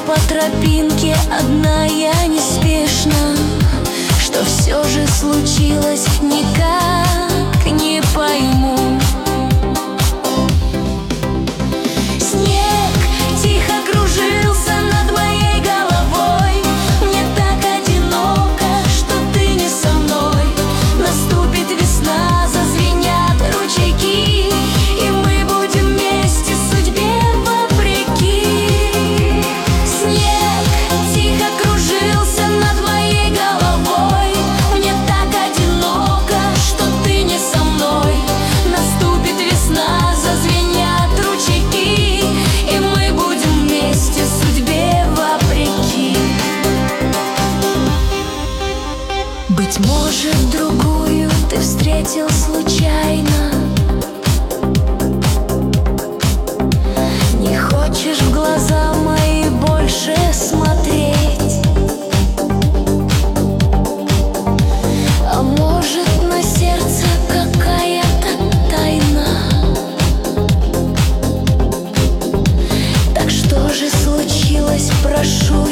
по тропинке одна я неспешно. Что все же случилось, никак не пойму. Снег тихо кружился над моей головой. Мне так одиноко, что ты не со мной. Наступит весна, зазвенят ручейки, и мы будем вместе судьбе вопреки. Снег тихо кружился над моей головой. Мне так одиноко, что ты не со мной. Наступит весна, зазвенят ручейки, и мы будем вместе судьбе вопреки. Быть может, другую ты встретил случайно. Не хочешь в глаза мои больше смотреть. А может, на сердце какая-то тайна. Так что же случилось, прошу,